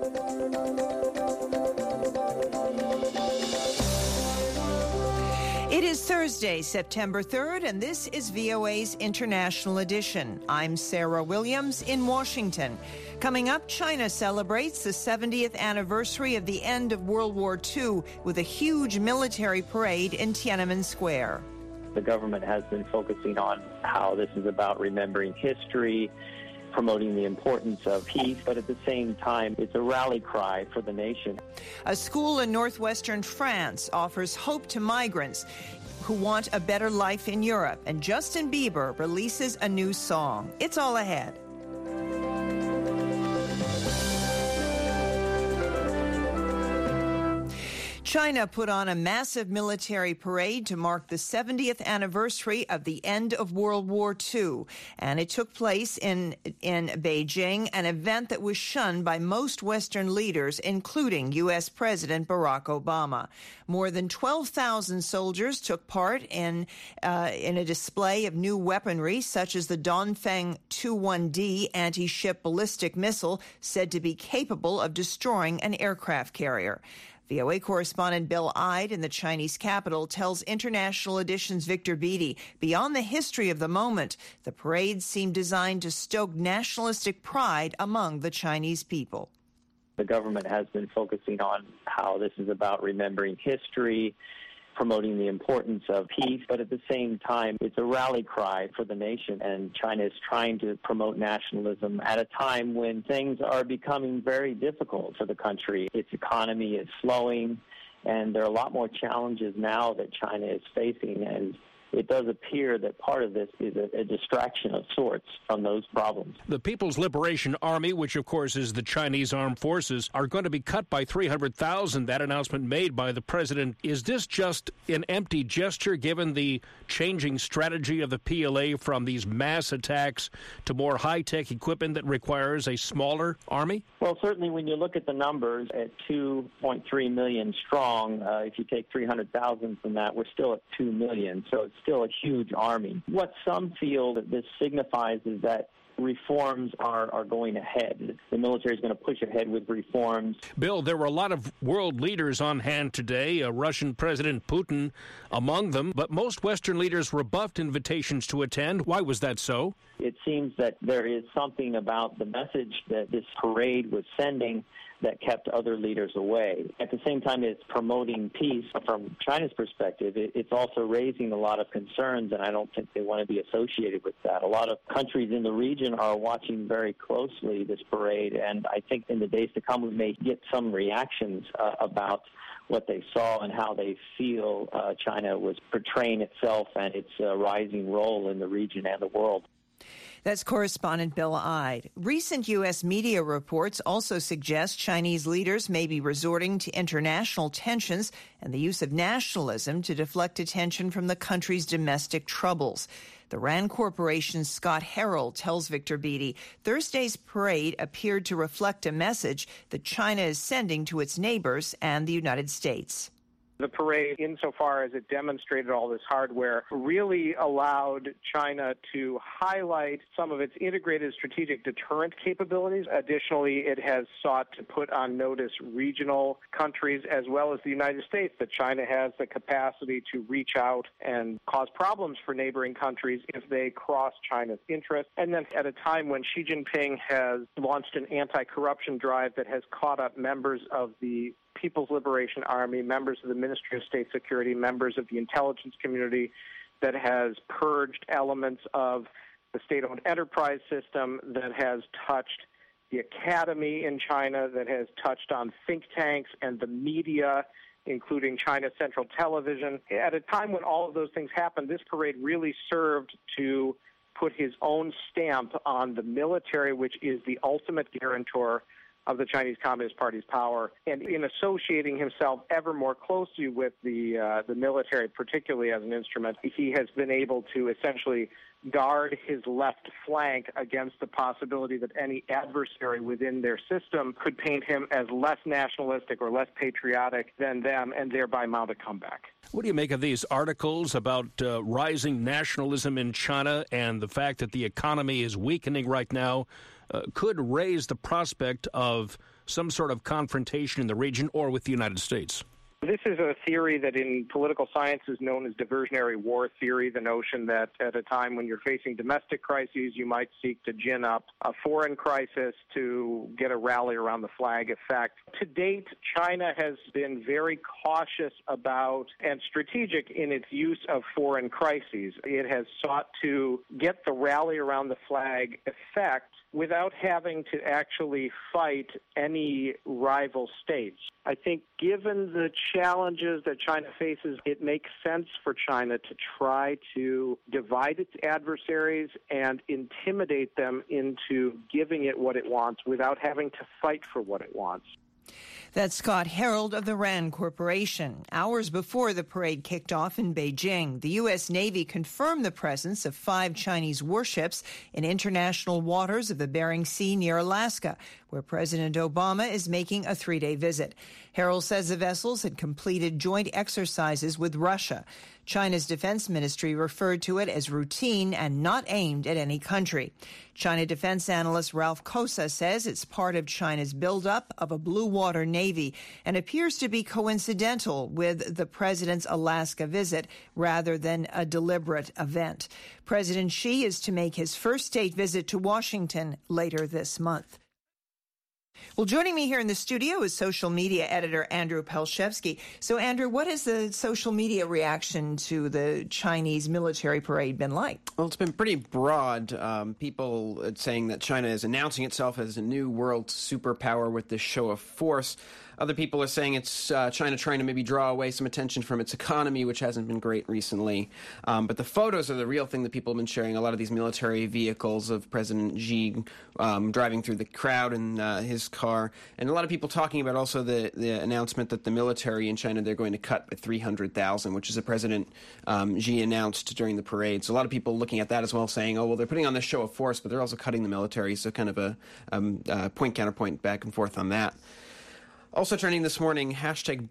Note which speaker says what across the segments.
Speaker 1: It is Thursday, September 3rd, and this is VOA's International Edition. I'm Sarah Williams in Washington. Coming up, China celebrates the 70th anniversary of the end of World War II with a huge military parade in Tiananmen Square.
Speaker 2: The government has been focusing on how this is about remembering history, promoting the importance of peace, but at the same time, it's a rally cry for the nation.
Speaker 1: A school in northwestern France offers hope to migrants who want a better life in Europe, and Justin Bieber releases a new song. It's all ahead. China put on a massive military parade to mark the 70th anniversary of the end of World War II. And it took place in Beijing, an event that was shunned by most Western leaders, including U.S. President Barack Obama. More than 12,000 soldiers took part in a display of new weaponry, such as the Dongfeng 21D anti-ship ballistic missile, said to be capable of destroying an aircraft carrier. VOA correspondent Bill Ide in the Chinese capital tells International Edition's Victor Beattie, beyond the history of the moment, the parade seemed designed to stoke nationalistic pride among the Chinese people.
Speaker 2: The government has been focusing on how this is about remembering history, promoting the importance of peace, but at the same time, it's a rally cry for the nation, and China is trying to promote nationalism at a time when things are becoming very difficult for the country. Its economy is slowing, and there are a lot more challenges now that China is facing, and it does appear that part of this is a distraction of sorts from those problems.
Speaker 3: The People's Liberation Army, which of course is the Chinese armed forces, are going to be cut by 300,000. That announcement made by the president. Is this just an empty gesture given the changing strategy of the PLA from these mass attacks to more high-tech equipment that requires a smaller army?
Speaker 2: Well, certainly when you look at the numbers at 2.3 million strong, if you take 300,000 from that, we're still at 2 million. So it's still a huge army. What some feel that this signifies is that reforms are going ahead. The military is going to push ahead with reforms.
Speaker 3: Bill, there were a lot of world leaders on hand today, Russian President Putin among them, but most Western leaders rebuffed invitations to attend. Why was that so?
Speaker 2: It seems that there is something about the message that this parade was sending that kept other leaders away. At the same time, it's promoting peace. From China's perspective, it's also raising a lot of concerns, and I don't think they want to be associated with that. A lot of countries in the region are watching very closely this parade, and I think in the days to come we may get some reactions about what they saw and how they feel China was portraying itself and its rising role in the region and the world.
Speaker 1: That's correspondent Bill Ide. Recent U.S. media reports also suggest Chinese leaders may be resorting to international tensions and the use of nationalism to deflect attention from the country's domestic troubles. The RAND Corporation's Scott Harrell tells Victor Beattie Thursday's parade appeared to reflect a message that China is sending to its neighbors and the United States.
Speaker 4: The parade, insofar as it demonstrated all this hardware, really allowed China to highlight some of its integrated strategic deterrent capabilities. Additionally, it has sought to put on notice regional countries as well as the United States that China has the capacity to reach out and cause problems for neighboring countries if they cross China's interests. And then at a time when Xi Jinping has launched an anti-corruption drive that has caught up members of the People's Liberation Army, members of the Ministry of State Security, members of the intelligence community, that has purged elements of the state-owned enterprise system, that has touched the academy in China, that has touched on think tanks and the media, including China Central Television. At a time when all of those things happened, this parade really served to put his own stamp on the military, which is the ultimate guarantor of the Chinese Communist Party's power, and in associating himself ever more closely with the military, particularly as an instrument, he has been able to essentially guard his left flank against the possibility that any adversary within their system could paint him as less nationalistic or less patriotic than them and thereby mount a comeback.
Speaker 3: What do you make of these articles about rising nationalism in China and the fact that the economy is weakening right now? Could raise the prospect of some sort of confrontation in the region or with the United States?
Speaker 4: This is a theory that in political science is known as diversionary war theory, the notion that at a time when you're facing domestic crises, you might seek to gin up a foreign crisis to get a rally around the flag effect. To date, China has been very cautious about and strategic in its use of foreign crises. It has sought to get the rally around the flag effect without having to actually fight any rival states. I think given the challenges that China faces, it makes sense for China to try to divide its adversaries and intimidate them into giving it what it wants without having to fight for what it wants.
Speaker 1: That's Scott Harold of the RAND Corporation. Hours before the parade kicked off in Beijing, the U.S. Navy confirmed the presence of 5 Chinese warships in international waters of the Bering Sea near Alaska, where President Obama is making a 3-day visit. Harold says the vessels had completed joint exercises with Russia. China's defense ministry referred to it as routine and not aimed at any country. China defense analyst Ralph Kosa says it's part of China's buildup of a blue water navy and appears to be coincidental with the president's Alaska visit rather than a deliberate event. President Xi is to make his first state visit to Washington later this month. Well, joining me here in the studio is social media editor Andrew Pelshevsky. So, Andrew, what has the social media reaction to the Chinese military parade been like?
Speaker 5: Well, it's been pretty broad. People saying that China is announcing itself as a new world superpower with this show of force. Other people are saying it's China trying to maybe draw away some attention from its economy, which hasn't been great recently. But the photos are the real thing that people have been sharing. A lot of these military vehicles of President Xi driving through the crowd in his car. And a lot of people talking about also the announcement that the military in China, they're going to cut by 300,000, which is a President Xi announced during the parade. So a lot of people looking at that as well saying, oh, well, they're putting on this show of force, but they're also cutting the military. So kind of a point-counterpoint back and forth on that. Also trending this morning, hashtag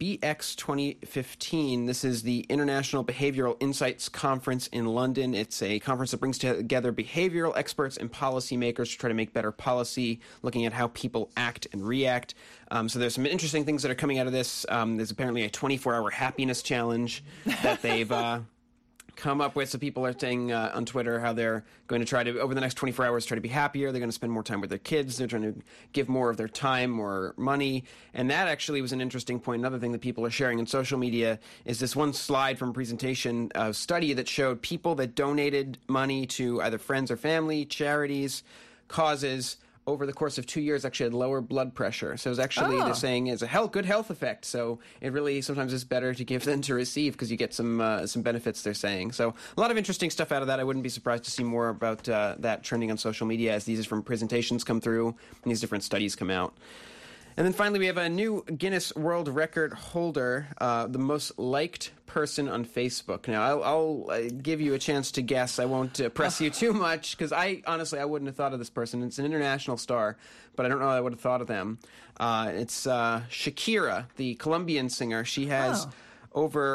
Speaker 5: BX2015. This is the International Behavioral Insights Conference in London. It's a conference that brings together behavioral experts and policymakers to try to make better policy, looking at how people act and react. So there's some interesting things that are coming out of this. There's apparently a 24-hour happiness challenge that they've come up with. So people are saying on Twitter how they're going to try to, over the next 24 hours, try to be happier. They're going to spend more time with their kids. They're trying to give more of their time or money. And that actually was an interesting point. Another thing that people are sharing on social media is this one slide from a presentation, a study that showed people that donated money to either friends or family, charities, causes, over the course of 2 years actually had lower blood pressure. So it's actually, they're saying it's a good health effect. So it really sometimes is better to give than to receive because you get some benefits, they're saying. So a lot of interesting stuff out of that. I wouldn't be surprised to see more about that trending on social media as these different presentations come through and these different studies come out. And then finally, we have a new Guinness World Record holder, the most liked person on Facebook. Now, I'll give you a chance to guess. I won't press you too much because I wouldn't have thought of this person. It's an international star, but I don't know I would have thought of them. It's Shakira, the Colombian singer. She has over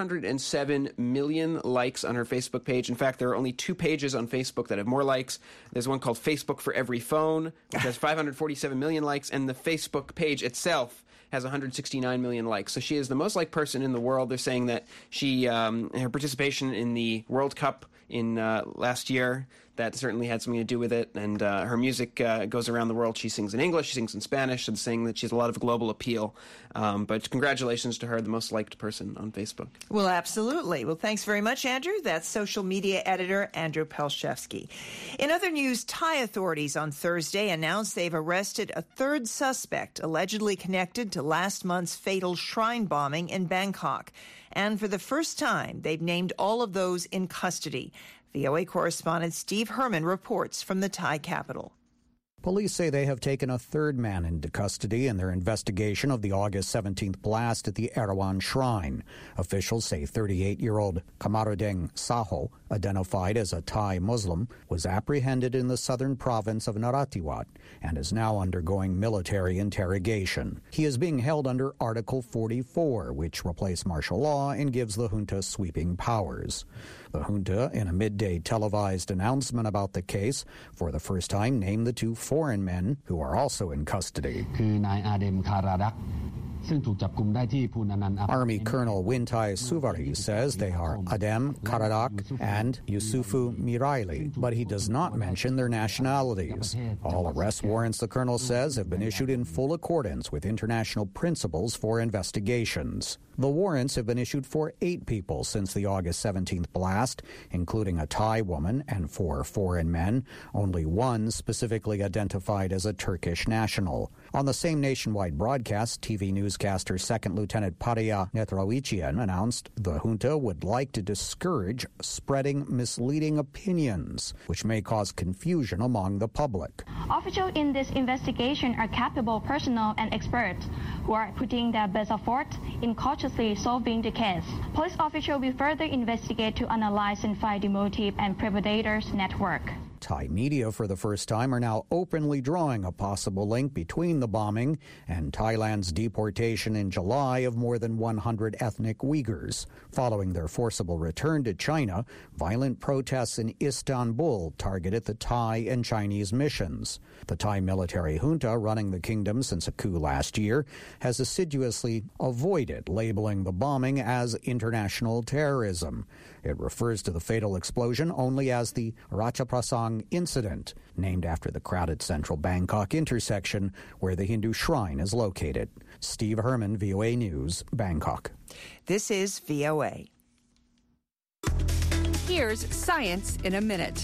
Speaker 5: 107 million likes on her Facebook page. In fact, there are only 2 pages on Facebook that have more likes. There's one called Facebook for Every Phone, which has 547 million likes, and the Facebook page itself has 169 million likes. So she is the most liked person in the world. They're saying that she, her participation in the World Cup in last year, that certainly had something to do with it. And her music goes around the world. She sings in English, she sings in Spanish, and saying that she has a lot of global appeal. But congratulations to her, the most liked person on Facebook.
Speaker 1: Well, absolutely. Well, thanks very much, Andrew. That's social media editor Andrew Pelshevsky. In other news, Thai authorities on Thursday announced they've arrested a 3rd suspect allegedly connected to last month's fatal shrine bombing in Bangkok. And for the first time, they've named all of those in custody. VOA correspondent Steve Herman reports from the Thai capital.
Speaker 6: Police say they have taken a 3rd man into custody in their investigation of the August 17th blast at the Erawan Shrine. Officials say 38-year-old Kamarudeng Saho, identified as a Thai Muslim, was apprehended in the southern province of Narathiwat and is now undergoing military interrogation. He is being held under Article 44, which replaced martial law and gives the junta sweeping powers. The junta, in a midday televised announcement about the case, for the first time named the 2 foreign men who are also in custody. Army Colonel Wintai Suvari says they are Adem Karadak and Yusufu Miraili, but he does not mention their nationalities. All arrest warrants, the colonel says, have been issued in full accordance with international principles for investigations. The warrants have been issued for 8 people since the August 17th blast, including a Thai woman and 4 foreign men, only one specifically identified as a Turkish national. On the same nationwide broadcast, TV newscaster 2nd Lieutenant Paria Netrawichian announced the junta would like to discourage spreading misleading opinions, which may cause confusion among the public.
Speaker 7: Officials in this investigation are capable personnel and experts who are putting their best effort in cautiously solving the case. Police officials will further investigate to analyze and find the motive and perpetrators' network.
Speaker 6: Thai media, for the first time, are now openly drawing a possible link between the bombing and Thailand's deportation in July of more than 100 ethnic Uyghurs. Following their forcible return to China, violent protests in Istanbul targeted the Thai and Chinese missions. The Thai military junta, running the kingdom since a coup last year, has assiduously avoided labeling the bombing as international terrorism. It refers to the fatal explosion only as the Ratchaprasang incident, named after the crowded central Bangkok intersection where the Hindu shrine is located. Steve Herman, VOA News, Bangkok.
Speaker 1: This is VOA.
Speaker 8: Here's Science in a Minute.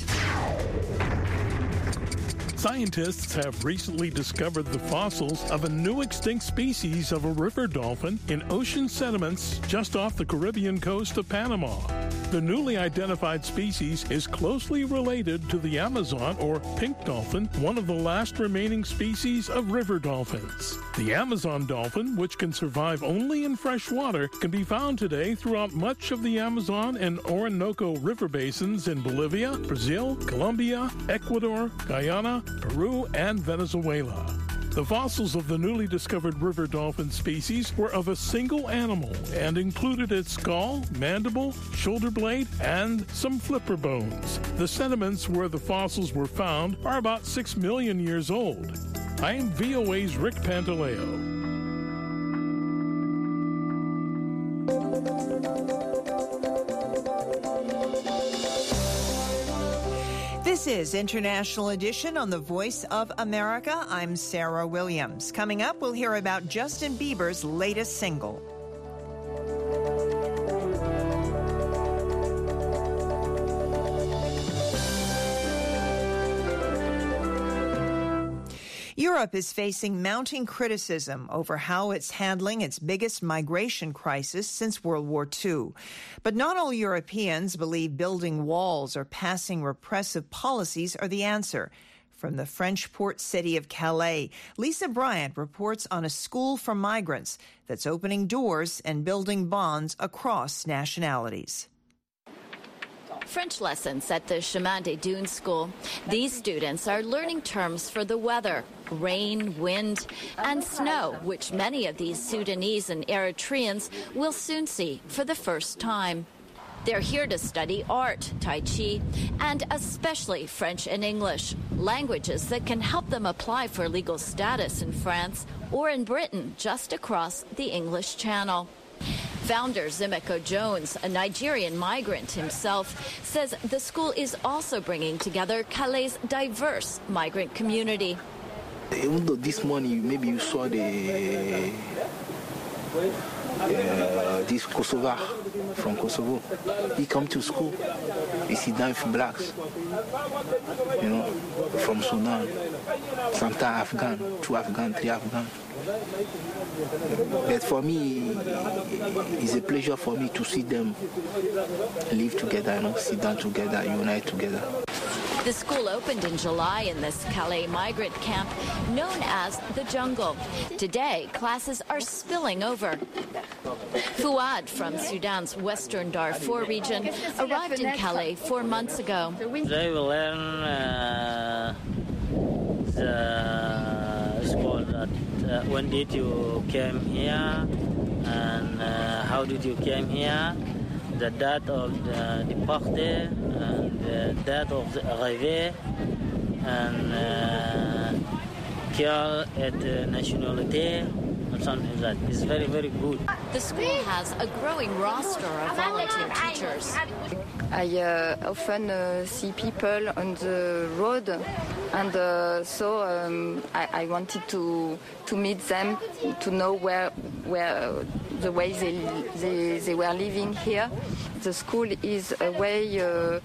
Speaker 9: Scientists have recently discovered the fossils of a new extinct species of a river dolphin in ocean sediments just off the Caribbean coast of Panama. The newly identified species is closely related to the Amazon or pink dolphin, one of the last remaining species of river dolphins. The Amazon dolphin, which can survive only in fresh water, can be found today throughout much of the Amazon and Orinoco river basins in Bolivia, Brazil, Colombia, Ecuador, Guyana, Peru, and Venezuela. The fossils of the newly discovered river dolphin species were of a single animal and included its skull, mandible, shoulder blade, and some flipper bones. The sediments where the fossils were found are about 6 million years old. I am VOA's Rick Pantaleo.
Speaker 1: This is International Edition on the Voice of America. I'm Sarah Williams. Coming up, we'll hear about Justin Bieber's latest single. Europe is facing mounting criticism over how it's handling its biggest migration crisis since World War II. But not all Europeans believe building walls or passing repressive policies are the answer. From the French port city of Calais, Lisa Bryant reports on a school for migrants that's opening doors and building bonds across nationalities.
Speaker 10: French lessons at the Chemin des Dunes school. These students are learning terms for the weather, rain, wind, and snow, which many of these Sudanese and Eritreans will soon see for the first time. They're here to study art, Tai Chi, and especially French and English, languages that can help them apply for legal status in France or in Britain just across the English Channel. Founder Zimeko Jones, a Nigerian migrant himself, says the school is also bringing together Calais' diverse migrant community.
Speaker 11: Even though this morning maybe you saw this Kosovar from Kosovo, he come to school, he sit down with blacks, from Sudan, sometimes Afghan, 2 Afghan, 3 Afghan. But for me, it's a pleasure for me to see them live together, sit down together, unite together.
Speaker 10: The school opened in July in this Calais migrant camp known as the Jungle. Today, classes are spilling over. Fuad from Sudan's western Darfur region arrived in Calais 4 months ago.
Speaker 12: They will learn the school that when did you came here and how did you came here, the date of the departure, and the date of the arrivée, and quelle est nationalité, or something like that. It's very, very good.
Speaker 10: The school has a growing roster of volunteer teachers.
Speaker 13: I often see people on the road, and so I wanted to meet them, to know where the way they were living here. The school is a way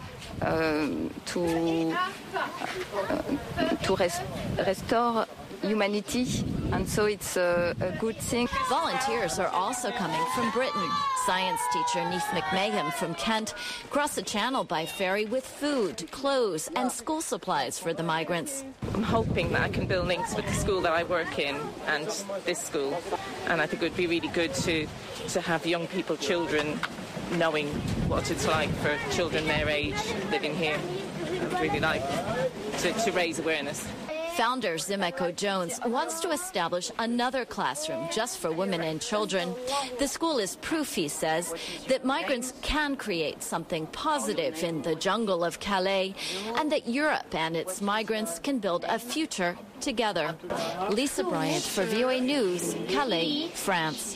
Speaker 13: to restore humanity, and so it's a good thing.
Speaker 10: Volunteers are also coming from Britain. Science teacher Neef McMahon from Kent crossed the channel by ferry with food, clothes and school supplies for the migrants.
Speaker 14: I'm hoping that I can build links with the school that I work in and this school, and I think it would be really good to have young people, children, knowing what it's like for children their age living here. I'd really like to raise awareness.
Speaker 10: Founder Zimeko Jones wants to establish another classroom just for women and children. The school is proof, he says, that migrants can create something positive in the jungle of Calais, and that Europe and its migrants can build a future together. Lisa Bryant for VOA News, Calais, France.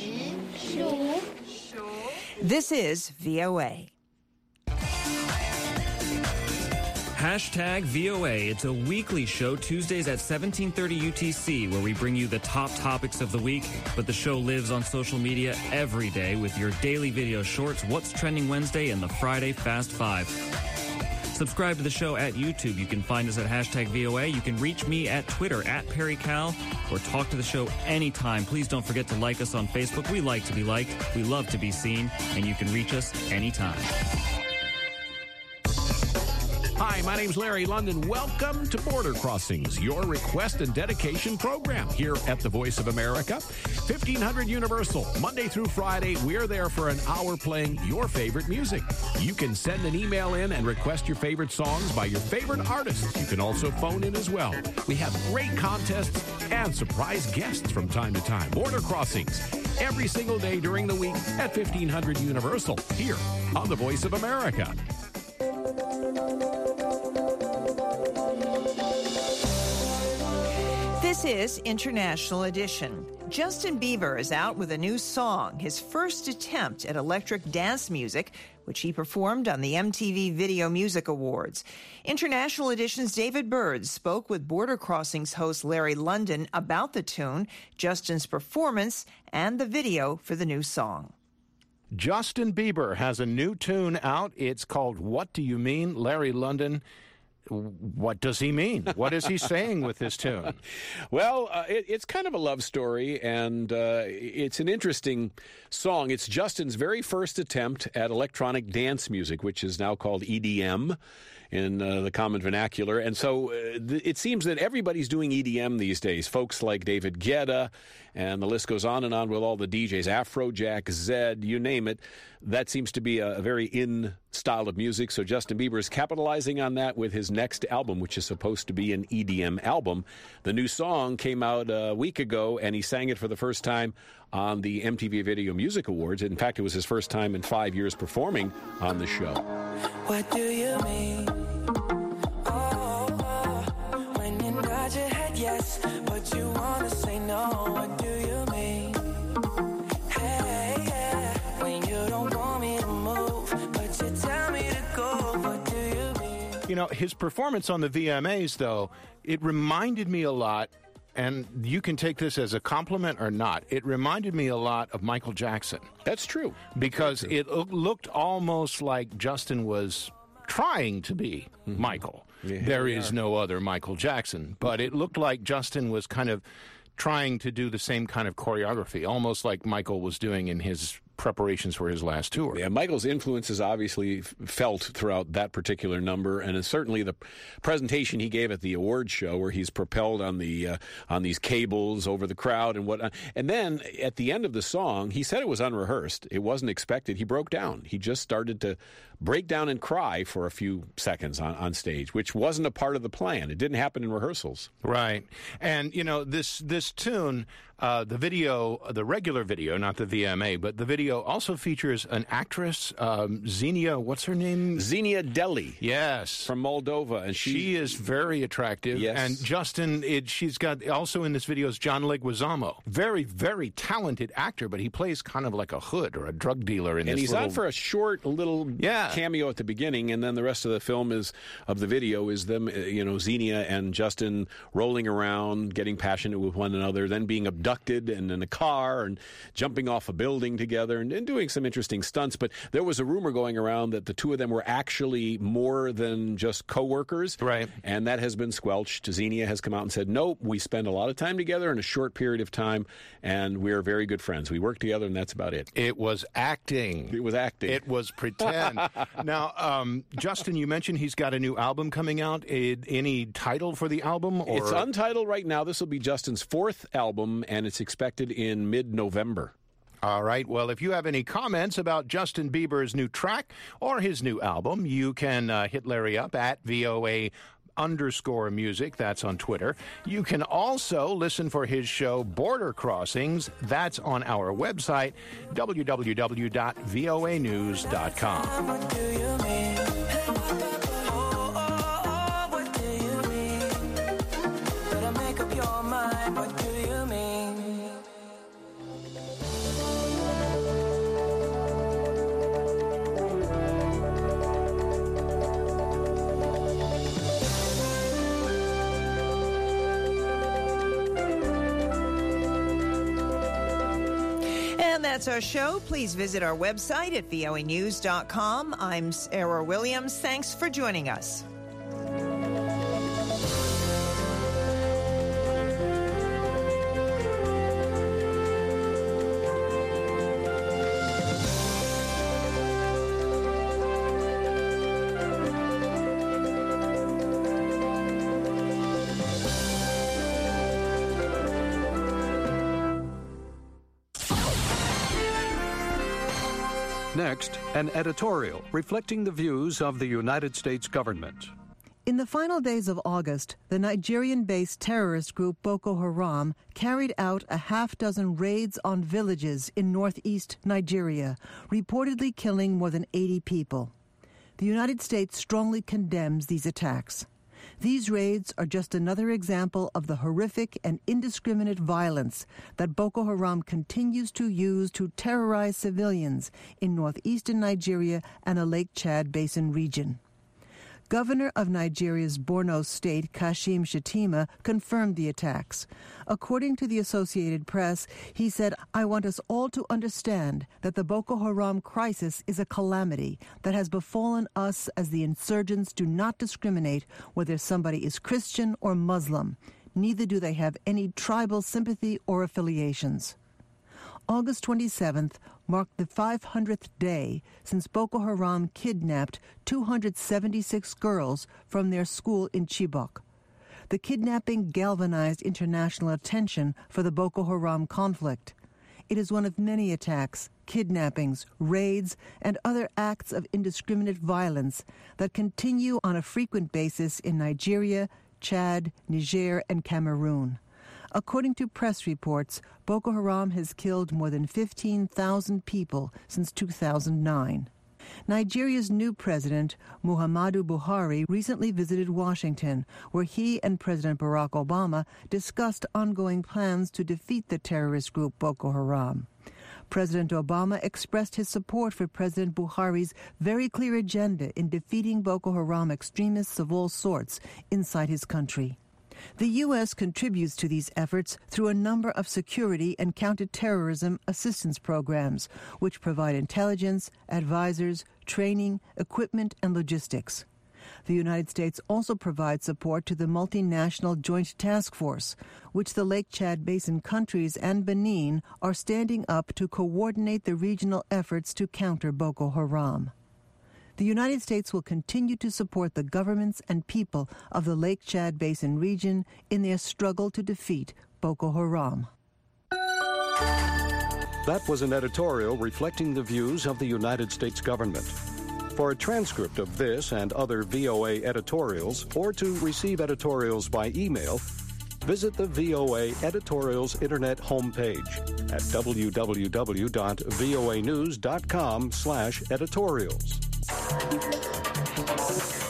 Speaker 1: This is VOA.
Speaker 15: Hashtag VOA. It's a weekly show Tuesdays at 17:30 UTC where we bring you the top topics of the week. But the show lives on social media every day with your daily video shorts, What's Trending Wednesday, and the Friday Fast Five. Subscribe to the show at YouTube. You can find us at hashtag VOA. You can reach me at Twitter at PerryCal or talk to the show anytime. Please don't forget to like us on Facebook. We like to be liked. We love to be seen. And you can reach us anytime.
Speaker 16: Hi, my name's Larry London. Welcome to Border Crossings, your request and dedication program here at the Voice of America. 1500 Universal, Monday through Friday. We're there for an hour playing your favorite music. You can send an email in and request your favorite songs by your favorite artists. You can also phone in as well. We have great contests and surprise guests from time to time. Border Crossings, every single day during the week at 1500 Universal, here on the Voice of America.
Speaker 1: This is International Edition. Justin Bieber is out with a new song, his first attempt at electric dance music, which he performed on the MTV Video Music Awards. International Edition's David Bird spoke with Border Crossings host Larry London about the tune, Justin's performance, and the video for the new song.
Speaker 17: Justin Bieber has a new tune out. It's called What Do You Mean? Larry London, what does he mean? What is he saying with this tune?
Speaker 18: Well, it's kind of a love story, and it's an interesting song. It's Justin's very first attempt at electronic dance music, which is now called EDM in the common vernacular. And so it seems that everybody's doing EDM these days. Folks like David Guetta, and the list goes on and on with all the DJs, Afrojack, Zedd, you name it. That seems to be a very in style of music. So Justin Bieber is capitalizing on that with his next album, which is supposed to be an EDM album. The new song came out a week ago, and he sang it for the first time on the MTV Video Music Awards. In fact, it was his first time in 5 years performing on the show.
Speaker 19: What do you mean? When you nod your head yes, but you want to say no. What do you mean? Hey, yeah. When you don't want me to move, but you tell me to go. What do you mean?
Speaker 17: You know, his performance on the VMAs, though, it reminded me a lot, and you can take this as a compliment or not, it reminded me a lot of Michael Jackson.
Speaker 18: That's true.
Speaker 17: Because it looked almost like Justin was trying to be Michael.
Speaker 18: Yeah,
Speaker 17: there is no other Michael Jackson. But it looked like Justin was kind of trying to do the same kind of choreography, almost like Michael was doing in his preparations for his last tour.
Speaker 18: Yeah, Michael's influence is obviously felt throughout that particular number, and it's certainly the presentation he gave at the awards show, where he's propelled on the on these cables over the crowd and whatnot. And then at the end of the song, he said it was unrehearsed. It wasn't expected. He broke down. He just started to break down and cry for a few seconds on stage, which wasn't a part of the plan. It didn't happen in rehearsals.
Speaker 17: Right. And, you know, this tune, The video, the regular video, not the VMA, but the video also features an actress, Xenia, what's her name?
Speaker 18: Xenia Deli.
Speaker 17: Yes.
Speaker 18: From Moldova. And
Speaker 17: she is very attractive.
Speaker 18: Yes.
Speaker 17: And Justin, she's got, also in this video is John Leguizamo. Very, very talented actor, but he plays kind of like a hood or a drug dealer in this.
Speaker 18: And he's on for a short little cameo at the beginning, and then the rest of the film of the video is them, Xenia and Justin rolling around, getting passionate with one another, then being abducted and in a car and jumping off a building together and doing some interesting stunts. But there was a rumor going around that the two of them were actually more than just co-workers.
Speaker 17: Right.
Speaker 18: And that has been squelched. Xenia has come out and said, nope, we spend a lot of time together in a short period of time, and we're very good friends. We work together, and that's about it.
Speaker 17: It was acting.
Speaker 18: It was acting.
Speaker 17: It was pretend. Now, Justin, you mentioned he's got a new album coming out. Any title for the album? Or?
Speaker 18: It's untitled right now. This will be Justin's fourth album, and it's expected in mid-November.
Speaker 17: All right. Well, if you have any comments about Justin Bieber's new track or his new album, you can hit Larry up at VOA_music. That's on Twitter. You can also listen for his show Border Crossings. That's on our website, www.voanews.com.
Speaker 19: What do you mean? What do you mean? Better make up your mind. What do you mean?
Speaker 1: And that's our show. Please visit our website at voanews.com. I'm Sarah Williams. Thanks for joining us.
Speaker 20: Next, an editorial reflecting the views of the United States government.
Speaker 21: In the final days of August, the Nigerian-based terrorist group Boko Haram carried out a half-dozen raids on villages in northeast Nigeria, reportedly killing more than 80 people. The United States strongly condemns these attacks. These raids are just another example of the horrific and indiscriminate violence that Boko Haram continues to use to terrorize civilians in northeastern Nigeria and the Lake Chad Basin region. Governor of Nigeria's Borno State, Kashim Shettima, confirmed the attacks. According to the Associated Press, he said, "I want us all to understand that the Boko Haram crisis is a calamity that has befallen us as the insurgents do not discriminate whether somebody is Christian or Muslim. Neither do they have any tribal sympathy or affiliations." August 27th marked the 500th day since Boko Haram kidnapped 276 girls from their school in Chibok. The kidnapping galvanized international attention for the Boko Haram conflict. It is one of many attacks, kidnappings, raids, and other acts of indiscriminate violence that continue on a frequent basis in Nigeria, Chad, Niger, and Cameroon. According to press reports, Boko Haram has killed more than 15,000 people since 2009. Nigeria's new president, Muhammadu Buhari, recently visited Washington, where he and President Barack Obama discussed ongoing plans to defeat the terrorist group Boko Haram. President Obama expressed his support for President Buhari's very clear agenda in defeating Boko Haram extremists of all sorts inside his country. The U.S. contributes to these efforts through a number of security and counterterrorism assistance programs, which provide intelligence, advisors, training, equipment, and logistics. The United States also provides support to the multinational Joint Task Force, which the Lake Chad Basin countries and Benin are standing up to coordinate the regional efforts to counter Boko Haram. The United States will continue to support the governments and people of the Lake Chad Basin region in their struggle to defeat Boko Haram.
Speaker 20: That was an editorial reflecting the views of the United States government. For a transcript of this and other VOA editorials, or to receive editorials by email, visit the VOA Editorials Internet homepage at www.voanews.com/editorials.